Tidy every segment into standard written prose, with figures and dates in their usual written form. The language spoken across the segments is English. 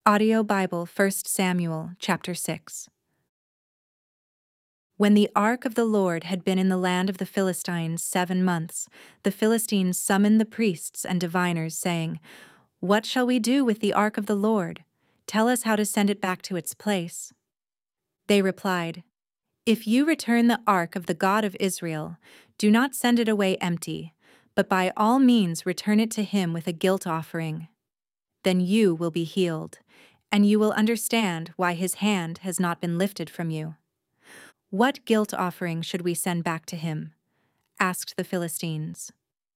Audio Bible 1 Samuel chapter 6. When the ark of the Lord had been in the land of the Philistines 7 months, the Philistines summoned the priests and diviners, saying, "What shall we do with the ark of the Lord? Tell us how to send it back to its place." They replied, "If you return the ark of the God of Israel, do not send it away empty, but by all means return it to him with a guilt offering. Then you will be healed, and you will understand why his hand has not been lifted from you." "What guilt offering should we send back to him?" asked the Philistines.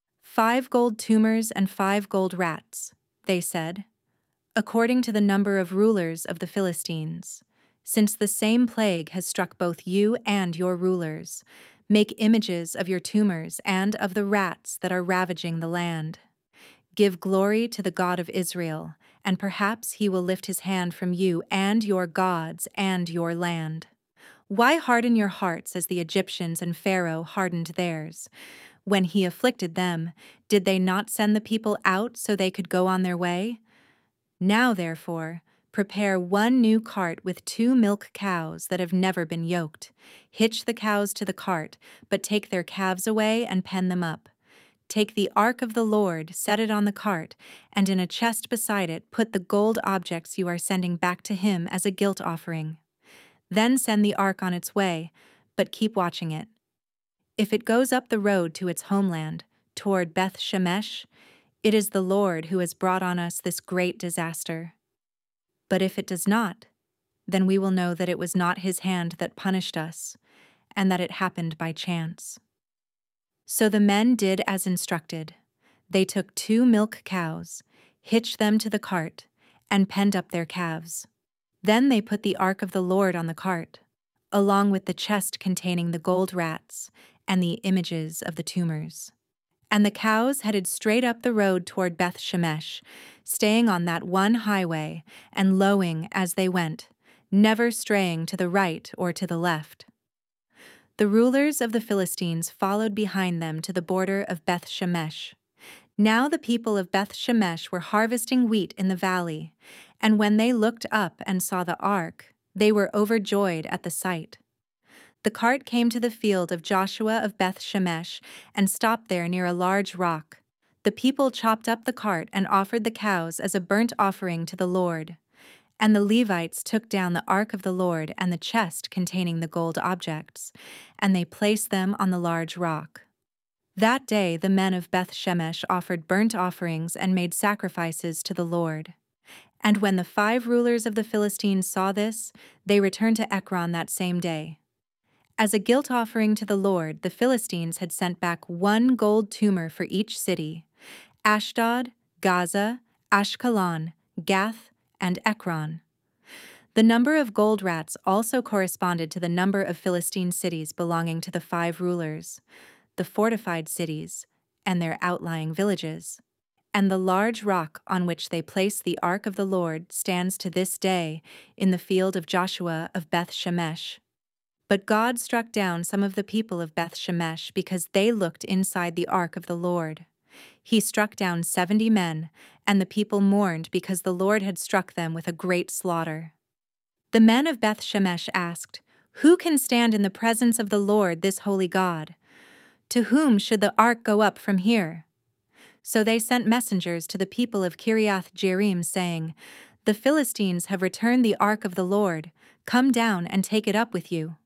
5 gold tumors and 5 gold rats," they said, "according to the number of rulers of the Philistines. Since the same plague has struck both you and your rulers, make images of your tumors and of the rats that are ravaging the land. Give glory to the God of Israel, and perhaps he will lift his hand from you and your gods and your land. Why harden your hearts as the Egyptians and Pharaoh hardened theirs? When he afflicted them, did they not send the people out so they could go on their way? Now, therefore, prepare 1 new cart with 2 milk cows that have never been yoked. Hitch the cows to the cart, but take their calves away and pen them up. Take the ark of the Lord, set it on the cart, and in a chest beside it put the gold objects you are sending back to him as a guilt offering. Then send the ark on its way, but keep watching it. If it goes up the road to its homeland, toward Beth Shemesh, it is the Lord who has brought on us this great disaster. But if it does not, then we will know that it was not his hand that punished us, and that it happened by chance." So the men did as instructed. They took 2 milk cows, hitched them to the cart, and penned up their calves. Then they put the ark of the Lord on the cart, along with the chest containing the gold rats and the images of the tumors. And the cows headed straight up the road toward Beth Shemesh, staying on that one highway and lowing as they went, never straying to the right or to the left. The rulers of the Philistines followed behind them to the border of Beth Shemesh. Now the people of Beth Shemesh were harvesting wheat in the valley, and when they looked up and saw the ark, they were overjoyed at the sight. The cart came to the field of Joshua of Beth Shemesh and stopped there near a large rock. The people chopped up the cart and offered the cows as a burnt offering to the Lord. And the Levites took down the ark of the Lord and the chest containing the gold objects, and they placed them on the large rock. That day the men of Beth Shemesh offered burnt offerings and made sacrifices to the Lord. And when the 5 rulers of the Philistines saw this, they returned to Ekron that same day. As a guilt offering to the Lord, the Philistines had sent back 1 gold tumor for each city: Ashdod, Gaza, Ashkelon, Gath, and Ekron. The number of gold rats also corresponded to the number of Philistine cities belonging to the 5 rulers, the fortified cities, and their outlying villages. And the large rock on which they placed the ark of the Lord stands to this day in the field of Joshua of Beth Shemesh. But God struck down some of the people of Beth Shemesh because they looked inside the ark of the Lord. He struck down 70 men, and the people mourned because the Lord had struck them with a great slaughter. The men of Beth Shemesh asked, "Who can stand in the presence of the Lord, this holy God? To whom should the ark go up from here?" So they sent messengers to the people of Kiriath Jearim, saying, "The Philistines have returned the ark of the Lord. Come down and take it up with you."